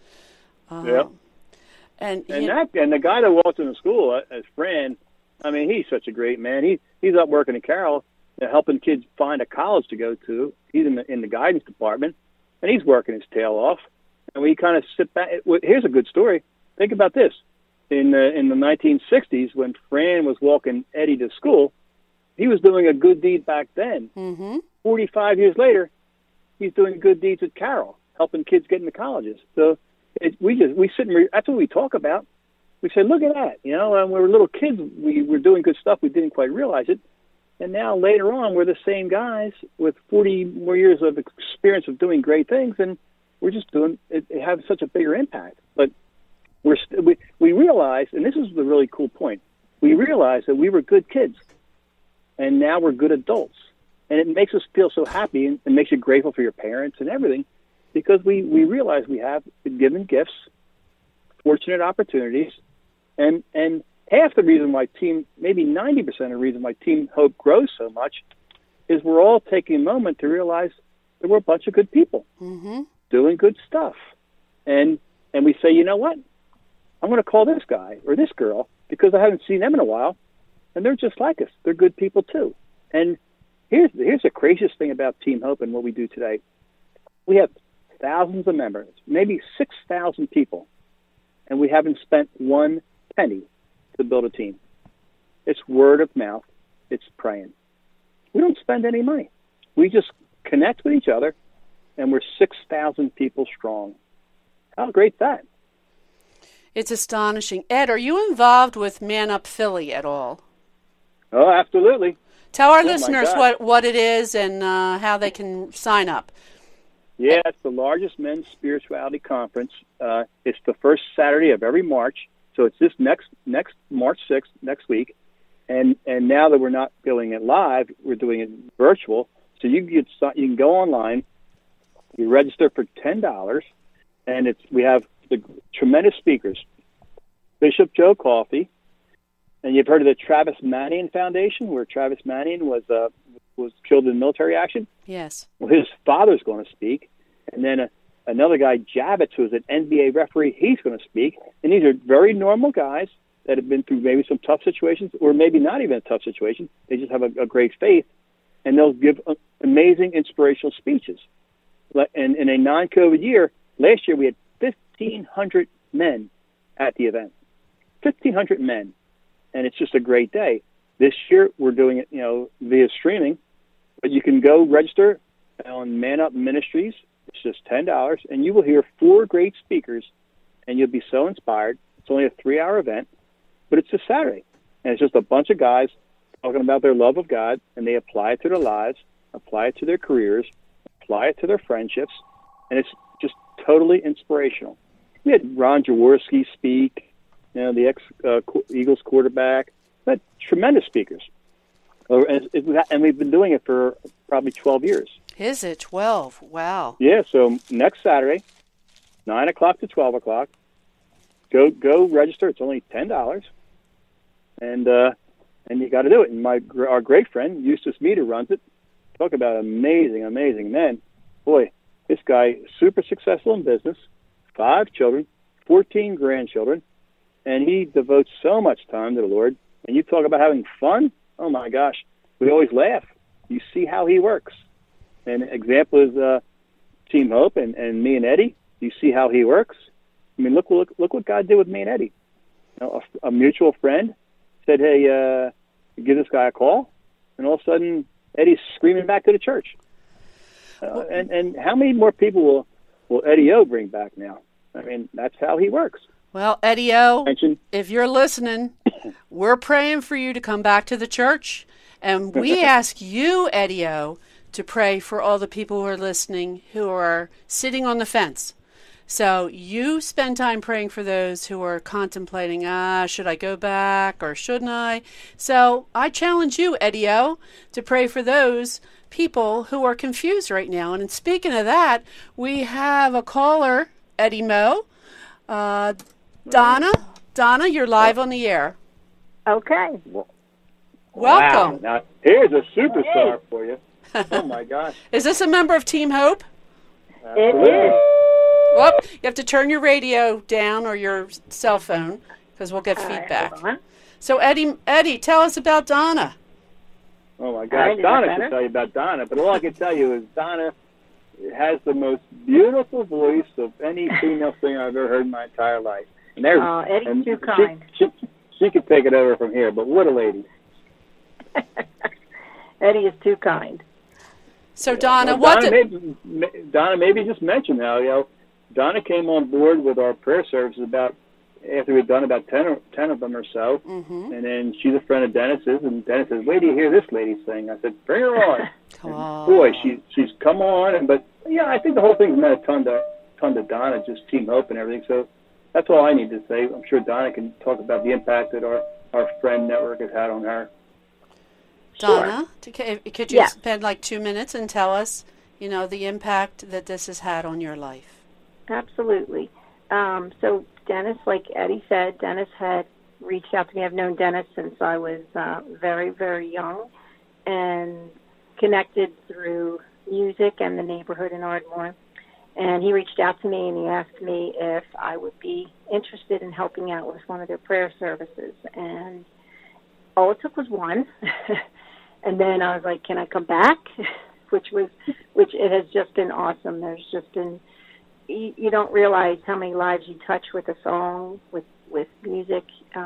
And the guy that walks into school as Fran, I mean, he's such a great man. He's up working in Carroll, helping kids find a college to go to. He's in the guidance department, and he's working his tail off. And we kind of sit back. Here's a good story. Think about this. In the 1960s, when Fran was walking Eddie to school, he was doing a good deed back then. Mm-hmm. 45 years later, he's doing good deeds at Carroll, helping kids get into colleges. So we sit and that's what we talk about. We say, look at that. When we were little kids, we were doing good stuff. We didn't quite realize it. And now later on, we're the same guys with 40 more years of experience of doing great things, and we're just doing it has such a bigger impact. But we realize, and this is the really cool point, we realize that we were good kids, and now we're good adults. And it makes us feel so happy, and it makes you grateful for your parents and everything, because we realize we have been given gifts, fortunate opportunities, and half the reason why maybe 90% of the reason why Team Hope grows so much is we're all taking a moment to realize that we're a bunch of good people. Mm-hmm. Doing good stuff. And we say, you know what? I'm going to call this guy or this girl because I haven't seen them in a while, and they're just like us. They're good people too. And here's the craziest thing about Team Hope and what we do today. We have thousands of members, maybe 6,000 people, and we haven't spent one penny to build a team. It's word of mouth. It's praying. We don't spend any money. We just connect with each other, and we're 6,000 people strong. How great is that? It's astonishing. Ed, are you involved with Man Up Philly at all? Oh, absolutely. Tell our listeners what it is and how they can sign up. Yeah, it's the largest men's spirituality conference. It's the first Saturday of every March, so it's this next March 6th, next week. And now that we're not doing it live, we're doing it virtual. So you can go online. You register for $10, and we have the tremendous speakers, Bishop Joe Coffey, and you've heard of the Travis Manion Foundation, where Travis Manion was killed in military action. Yes. Well, his father's going to speak, and then another guy, Javits, who is an NBA referee, he's going to speak. And these are very normal guys that have been through maybe some tough situations, or maybe not even a tough situation. They just have a great faith, and they'll give amazing inspirational speeches. And in a non-COVID year, last year we had 1,500 men at the event. 1,500 men. And it's just a great day. This year we're doing it, via streaming, but you can go register on Man Up Ministries. It's just $10, and you will hear 4 great speakers, and you'll be so inspired. It's only a 3-hour event, but it's a Saturday, and it's just a bunch of guys talking about their love of God, and they apply it to their lives, apply it to their careers, apply it to their friendships, and it's just totally inspirational. We had Ron Jaworski speak, the ex-Eagles quarterback. We had tremendous speakers. And we've been doing it for probably 12 years. Is it 12? Wow. Yeah, so next Saturday, 9 o'clock to 12 o'clock, go register. It's only $10, and you got to do it. And our great friend, Eustace Mead, runs it. Talk about amazing, amazing men. Boy, this guy, super successful in business, 5 children, 14 grandchildren, and he devotes so much time to the Lord. And you talk about having fun, oh my gosh, we always laugh. You see how he works. And an example is Team Hope and me and Eddie. You see how he works. I mean, look what God did with me and Eddie. A mutual friend said, hey, give this guy a call. And all of a sudden, Eddie's screaming back to the church. And how many more people will Eddie O bring back now? I mean, that's how he works. Well, Eddie O, mention. if you're listening, we're praying for you to come back to the church. And we ask you, Eddie O, to pray for all the people who are listening who are sitting on the fence. So you spend time praying for those who are contemplating, should I go back or shouldn't I? So I challenge you, Eddie O, to pray for those people who are confused right now. And speaking of that, we have a caller, Eddie Mo. Donna, you're live on the air. Okay. Welcome. Wow. Now, here's a superstar for you. Oh, my gosh. Is this a member of Team Hope? It is. Well, you have to turn your radio down or your cell phone because we'll get feedback. So, Eddie, tell us about Donna. Oh, my gosh. Donna can tell you about Donna, but all I can tell you is Donna has the most beautiful voice of any female singer I've ever heard in my entire life. And Eddie's too kind. She could take it over from here, but what a lady. Eddie is too kind. So, Donna, Donna maybe just mentioned how, Donna came on board with our prayer services after we'd done about 10 of them or so. Mm-hmm. And then she's a friend of Dennis's, and Dennis says, wait till you hear this lady sing. I said, bring her on. Boy, she's come on. But, I think the whole thing's meant a ton to Donna, just Team Hope and everything. So that's all I need to say. I'm sure Donna can talk about the impact that our friend network has had on her. Donna, could you spend like 2 minutes and tell us, the impact that this has had on your life? Absolutely. So Dennis, like Eddie said, Dennis had reached out to me. I've known Dennis since I was very, very young and connected through music and the neighborhood in Ardmore. And he reached out to me and he asked me if I would be interested in helping out with one of their prayer services. And all it took was one. And then I was like, can I come back? which it has just been awesome. There's just been, you don't realize how many lives you touch with a song, with music.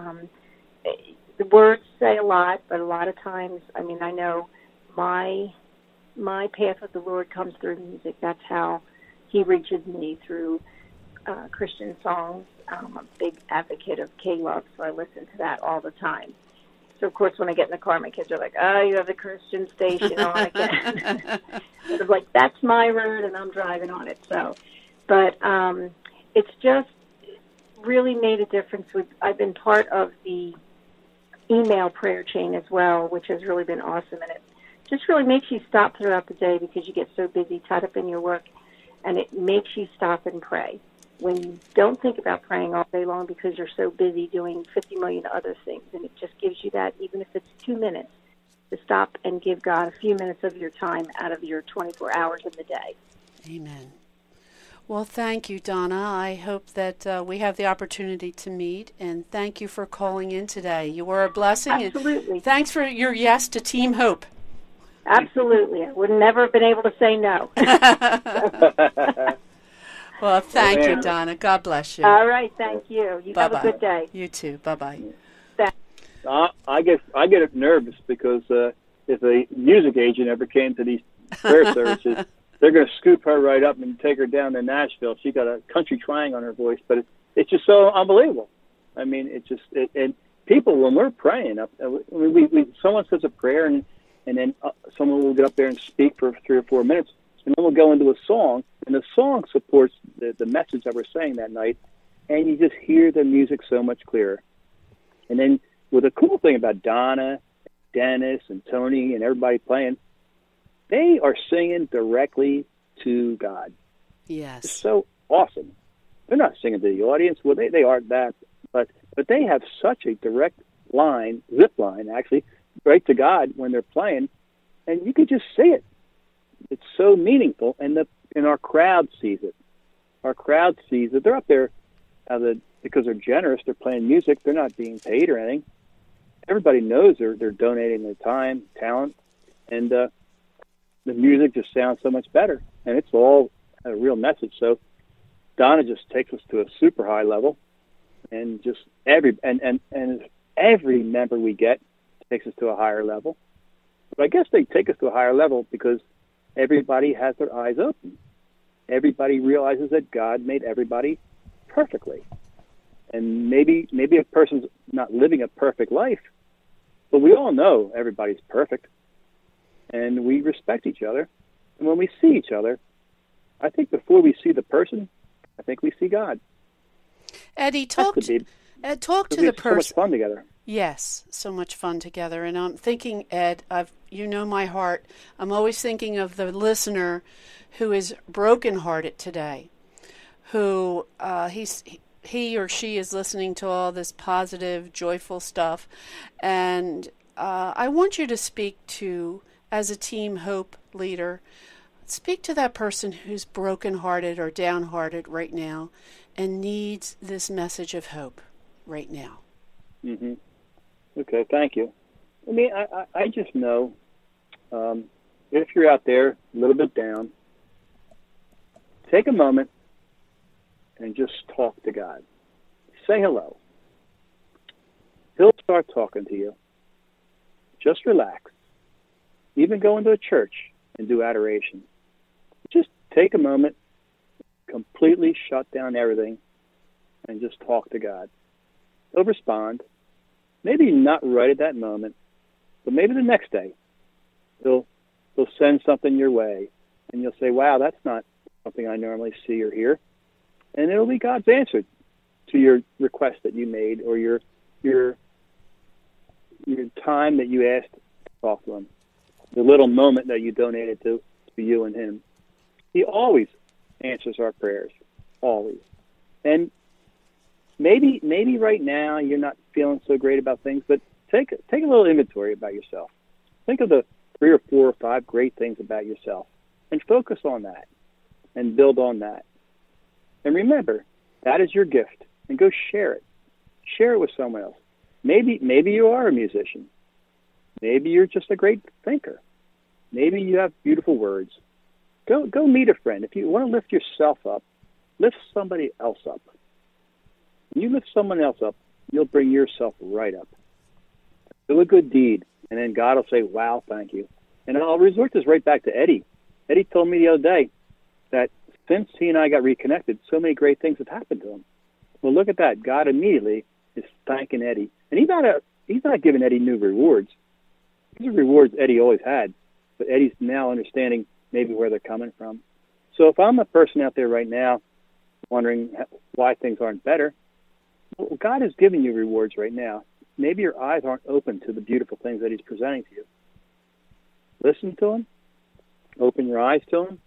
The words say a lot, but a lot of times, I know my path with the Lord comes through music. That's how he reaches me, through Christian songs. I'm a big advocate of K-Love, so I listen to that all the time. So, of course, when I get in the car, my kids are like, you have the Christian station on again. But I'm like, that's my road, and I'm driving on it. So, but it's just really made a difference. I've been part of the email prayer chain as well, which has really been awesome. And it just really makes you stop throughout the day because you get so busy, tied up in your work, and it makes you stop and pray. When you don't think about praying all day long because you're so busy doing 50 million other things, and it just gives you that, even if it's 2 minutes, to stop and give God a few minutes of your time out of your 24 hours of the day. Amen. Well, thank you, Donna. I hope that we have the opportunity to meet, and thank you for calling in today. You were a blessing. Absolutely. And thanks for your yes to Team Hope. Absolutely. I would never have been able to say no. Well, thank you, Donna. God bless you. All right, thank you. You Bye-bye. have a good day. You too. Bye-bye. I get nervous because if a music agent ever came to these prayer services, they're going to scoop her right up and take her down to Nashville. She got a country twang on her voice, but it's just so unbelievable. And people, when we're praying, someone says a prayer and then someone will get up there and speak for 3 or 4 minutes, and then we'll go into a song, and the song supports the message that we're saying that night, and you just hear the music so much clearer. And then, the cool thing about Donna, Dennis, and Tony, and everybody playing, they are singing directly to God. Yes. It's so awesome. They're not singing to the audience. Well, they are that, but they have such a direct line, zip line, actually, right to God when they're playing, and you could just see it. It's so meaningful, and our crowd sees it. Our crowd sees it. They're up there because they're generous. They're playing music. They're not being paid or anything. Everybody knows they're donating their time, talent, and the music just sounds so much better, and it's all a real message. So Donna just takes us to a super high level, and just every member we get takes us to a higher level. But I guess they take us to a higher level because everybody has their eyes open. Everybody realizes that God made everybody perfectly. And maybe a person's not living a perfect life, but we all know everybody's perfect. And we respect each other. And when we see each other, I think before we see the person, I think we see God. Eddie, talk to the person. So much fun together. Yes, so much fun together. And I'm thinking, Ed, you know my heart. I'm always thinking of the listener who is brokenhearted today, who he or she is listening to all this positive, joyful stuff. And I want you to speak to, as a Team Hope leader, speak to that person who's brokenhearted or downhearted right now and needs this message of hope right now. Mm-hmm. Okay, thank you. I mean, I just know if you're out there a little bit down, take a moment and just talk to God. Say hello. He'll start talking to you. Just relax. Even go into a church and do adoration. Just take a moment, completely shut down everything, and just talk to God. He'll respond. Maybe not right at that moment, but maybe the next day. He'll send something your way, and you'll say, wow, that's not something I normally see or hear. And it'll be God's answer to your request that you made, or your time that you asked to talk to him, the little moment that you donated to you and him. He always answers our prayers, always. And maybe right now you're not feeling so great about things, but take a little inventory about yourself. Think of the 3 or 4 or 5 great things about yourself, and focus on that, and build on that. And remember, that is your gift, and go share it. Share it with someone else. Maybe you are a musician. Maybe you're just a great thinker. Maybe you have beautiful words. Go meet a friend. If you want to lift yourself up, lift somebody else up. When you lift someone else up, you'll bring yourself right up. Do a good deed, and then God will say, wow, thank you. And I'll resort this right back to Eddie. Eddie told me the other day that since he and I got reconnected, so many great things have happened to him. Well, look at that. God immediately is thanking Eddie. And he's not giving Eddie new rewards. These are rewards Eddie always had, but Eddie's now understanding maybe where they're coming from. So if I'm a person out there right now wondering why things aren't better, well, God is giving you rewards right now. Maybe your eyes aren't open to the beautiful things that he's presenting to you. Listen to him. Open your eyes to him.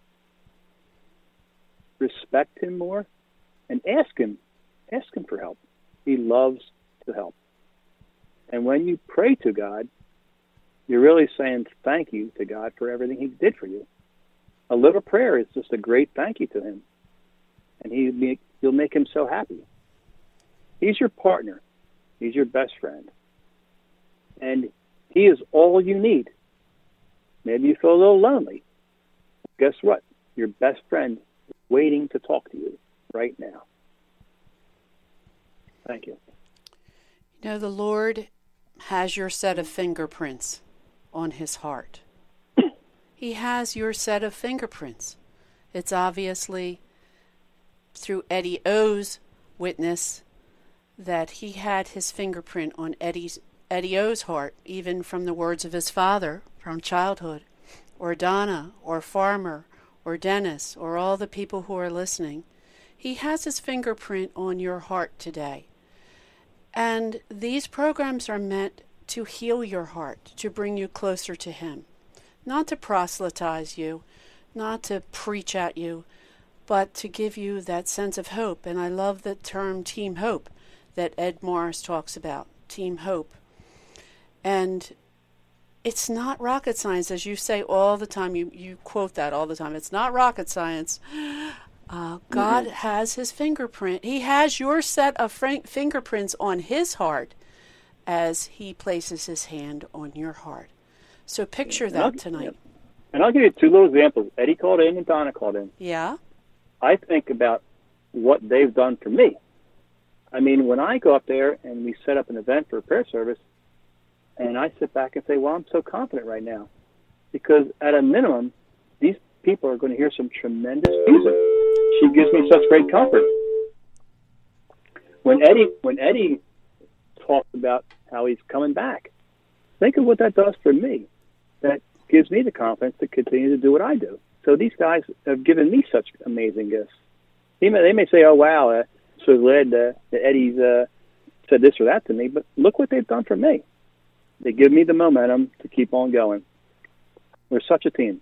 Respect him more. And ask him for help. He loves to help. And when you pray to God, you're really saying thank you to God for everything he did for you. A little prayer is just a great thank you to him. And you'll make him so happy. He's your partner. He's your best friend. And he is all you need. Maybe you feel a little lonely. Guess what? Your best friend is waiting to talk to you right now. Thank you. You know, the Lord has your set of fingerprints on his heart. He has your set of fingerprints. It's obviously through Eddie O's witness that he had his fingerprint on Eddie O's heart, even from the words of his father from childhood, or Donna, or Farmer, or Dennis, or all the people who are listening. He has his fingerprint on your heart today. And these programs are meant to heal your heart, to bring you closer to him. Not to proselytize you, not to preach at you, but to give you that sense of hope. And I love the term Team Hope that Ed Morris talks about, Team Hope. And it's not rocket science, as you say all the time. You quote that all the time. It's not rocket science. God has his fingerprint. He has your set of fingerprints on his heart as he places his hand on your heart. So picture that tonight. Yeah. And I'll give you 2 little examples. Eddie called in and Donna called in. Yeah. I think about what they've done for me. I mean, when I go up there and we set up an event for a prayer service, and I sit back and say, well, I'm so confident right now. Because at a minimum, these people are going to hear some tremendous music. She gives me such great comfort. when Eddie talks about how he's coming back, think of what that does for me. That gives me the confidence to continue to do what I do. So these guys have given me such amazing gifts. They may say, "Oh wow, so glad that Eddie's said this or that to me," but look what they've done for me. They give me the momentum to keep on going. We're such a team.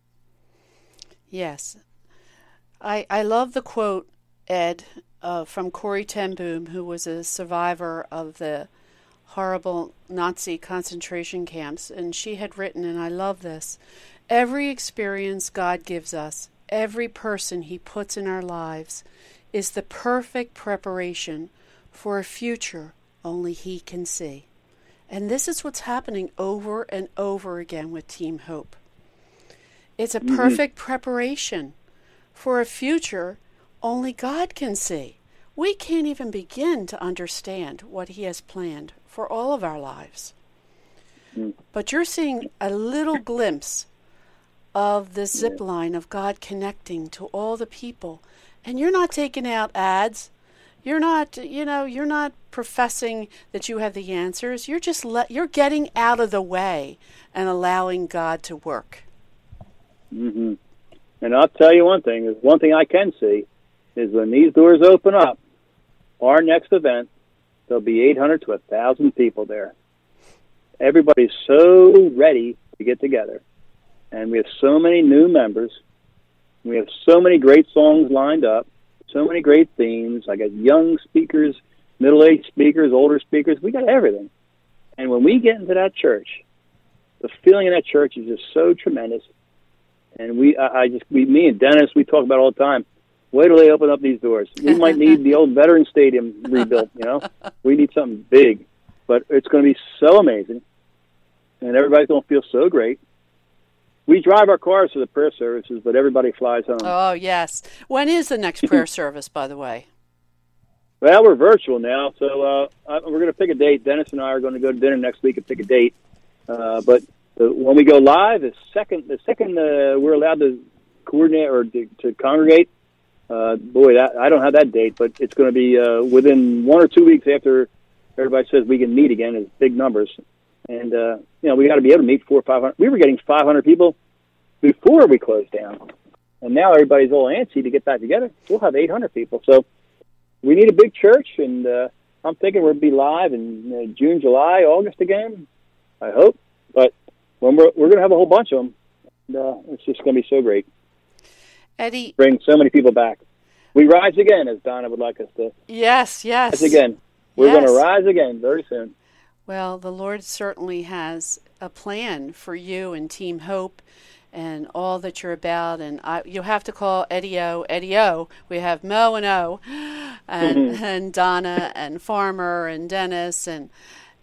Yes. I love the quote, Ed, from Corrie ten Boom, who was a survivor of the horrible Nazi concentration camps. And she had written, and I love this, "Every experience God gives us, every person he puts in our lives, is the perfect preparation for a future only he can see." And this is what's happening over and over again with Team Hope. It's a perfect preparation for a future only God can see. We can't even begin to understand what he has planned for all of our lives. But you're seeing a little glimpse of the zip line of God connecting to all the people. And you're not taking out ads. You're not professing that you have the answers. You're just you're getting out of the way and allowing God to work. Mm-hmm. And I'll tell you one thing. There's one thing I can see is when these doors open up, our next event, there'll be 800 to 1,000 people there. Everybody's so ready to get together. And we have so many new members. We have so many great songs lined up, so many great themes. I got young speakers, middle-aged speakers, older speakers. We got everything. And when we get into that church, the feeling in that church is just so tremendous. And me and Dennis, we talk about it all the time. Wait till they open up these doors. We might need the old Veterans Stadium rebuilt, We need something big. But it's going to be so amazing. And everybody's going to feel so great. We drive our cars to the prayer services, but everybody flies home. Oh, yes. When is the next prayer service, by the way? Well, we're virtual now, so we're going to pick a date. Dennis and I are going to go to dinner next week and pick a date. But when we go live, the second we're allowed to coordinate or to congregate, I don't have that date, but it's going to be within 1 or 2 weeks after everybody says we can meet again. It's big numbers. And, we got to be able to meet 400 or 500. We were getting 500 people before we closed down. And now everybody's all antsy to get back together. We'll have 800 people. So we need a big church, and I'm thinking we'll be live in June, July, August again, I hope. But when we're going to have a whole bunch of them, and it's just going to be so great. Eddie. Bring so many people back. We rise again, as Donna would like us to. Yes. Rise again. We're going to rise again very soon. Well, the Lord certainly has a plan for you and Team Hope and all that you're about. And you'll have to call Eddie O. We have Mo and O, and Donna and Farmer and Dennis and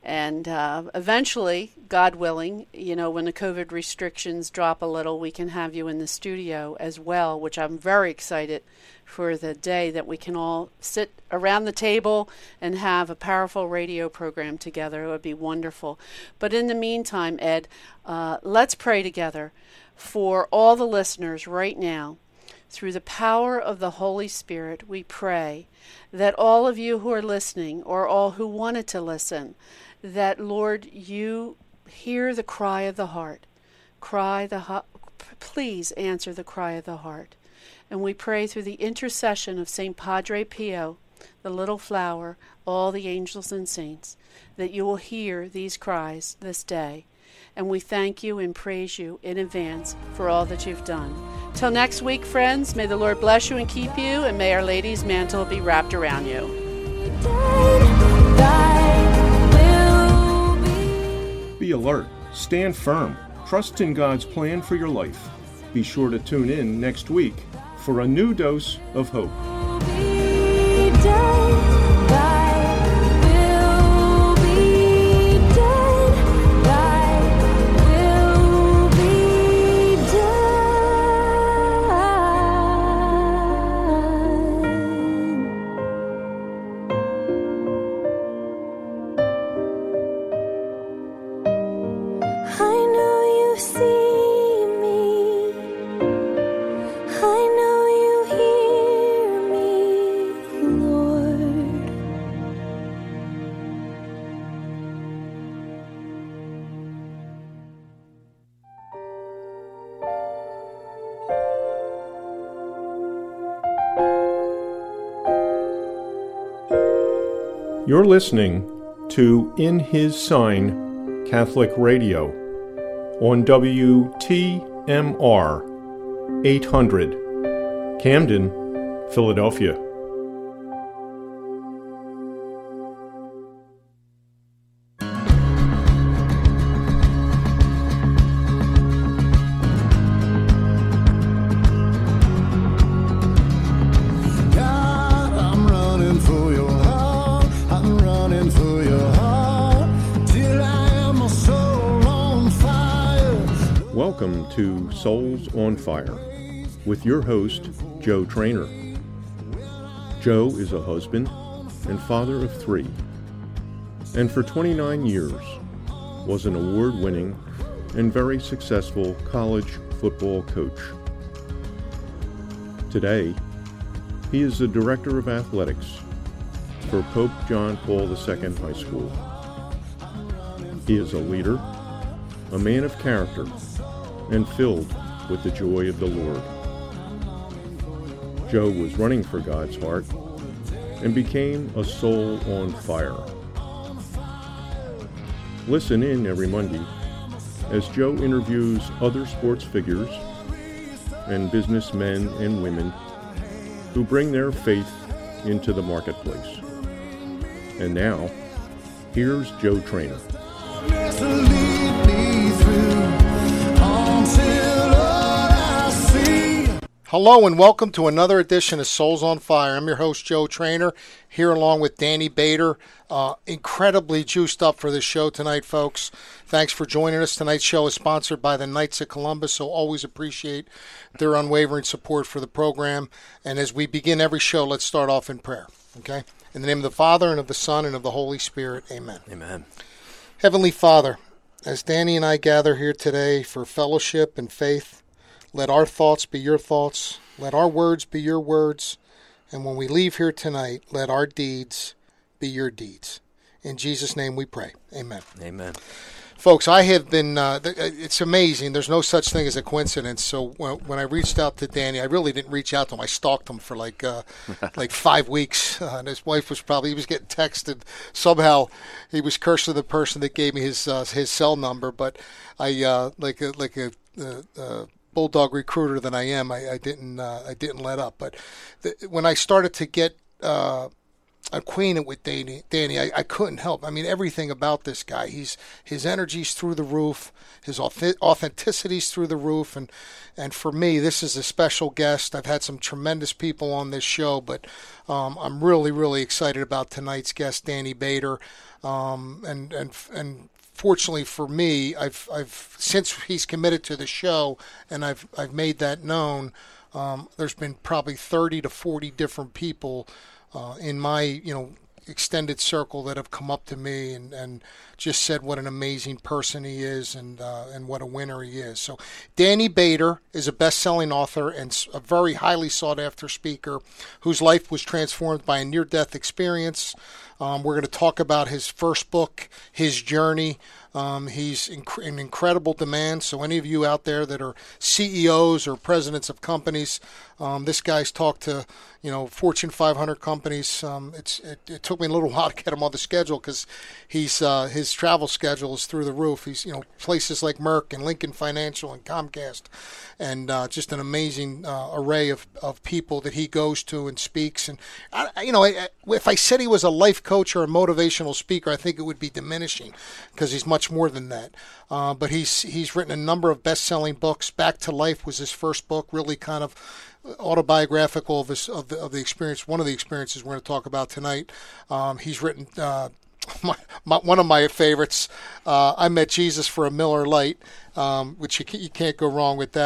eventually, God willing, when the COVID restrictions drop a little, we can have you in the studio as well, which I'm very excited for the day that we can all sit around the table and have a powerful radio program together. It would be wonderful. But in the meantime, Ed, let's pray together for all the listeners right now. Through the power of the Holy Spirit, we pray that all of you who are listening, or all who wanted to listen, that, Lord, you hear the cry of the heart. Please answer the cry of the heart. And we pray through the intercession of St. Padre Pio, the little flower, all the angels and saints, that you will hear these cries this day. And we thank you and praise you in advance for all that you've done. Till next week, friends, may the Lord bless you and keep you, and may Our Lady's mantle be wrapped around you. Be alert, stand firm, trust in God's plan for your life. Be sure to tune in next week for a new dose of hope. I know you hear me. You're listening to In His Sign Catholic Radio on WTMR 800, Camden, Philadelphia. Welcome to Souls on Fire with your host, Joe Trainer. Joe is a husband and father of 3, and for 29 years was an award-winning and very successful college football coach. Today, he is the Director of Athletics for Pope John Paul II High School. He is a leader, a man of character, and filled with the joy of the Lord. Joe was running for God's heart and became a soul on fire. Listen in every Monday as Joe interviews other sports figures and businessmen and women who bring their faith into the marketplace. And now, here's Joe Trainer. Hello and welcome to another edition of Souls on Fire. I'm your host, Joe Trainer, here along with Danny Bader. Incredibly juiced up for this show tonight, folks. Thanks for joining us. Tonight's show is sponsored by the Knights of Columbus, so always appreciate their unwavering support for the program. And as we begin every show, let's start off in prayer, okay? In the name of the Father, and of the Son, and of the Holy Spirit, amen. Amen. Heavenly Father, as Danny and I gather here today for fellowship and faith, let our thoughts be your thoughts. Let our words be your words. And when we leave here tonight, let our deeds be your deeds. In Jesus' name we pray. Amen. Amen. Folks, I have been, it's amazing. There's no such thing as a coincidence. So when I reached out to Danny, I really didn't reach out to him. I stalked him for like 5 weeks. And his wife was he was getting texted. Somehow he was cursing the person that gave me his cell number. But I, like a bulldog recruiter than I am, I didn't let up. But when I started to get acquainted with Danny, I couldn't help. I mean, everything about this guy. His energy's through the roof. His authenticity's through the roof. And for me, this is a special guest. I've had some tremendous people on this show, but I'm really, really excited about tonight's guest, Danny Bader. And fortunately for me, I've since he's committed to the show, and I've made that known. There's been probably 30 to 40 different people in my extended circle that have come up to me and just said what an amazing person he is and what a winner he is. So Danny Bader is a best-selling author and a very highly sought-after speaker whose life was transformed by a near-death experience. We're going to talk about his first book, his journey. He's in incredible demand. So any of you out there that are CEOs or presidents of companies, this guy's talked to Fortune 500 companies. It took me a little while to get him on the schedule because his travel schedule is through the roof. He's places like Merck and Lincoln Financial and Comcast, and just an amazing array of people that he goes to and speaks. And if I said he was a life coach or a motivational speaker, I think it would be diminishing because he's much more than that. But he's written a number of best-selling books. Back to Life was his first book, really kind of autobiographical of the experience. One of the experiences we're going to talk about tonight. He's written one of my favorites. I Met Jesus for a Miller Lite, which you can't go wrong with that.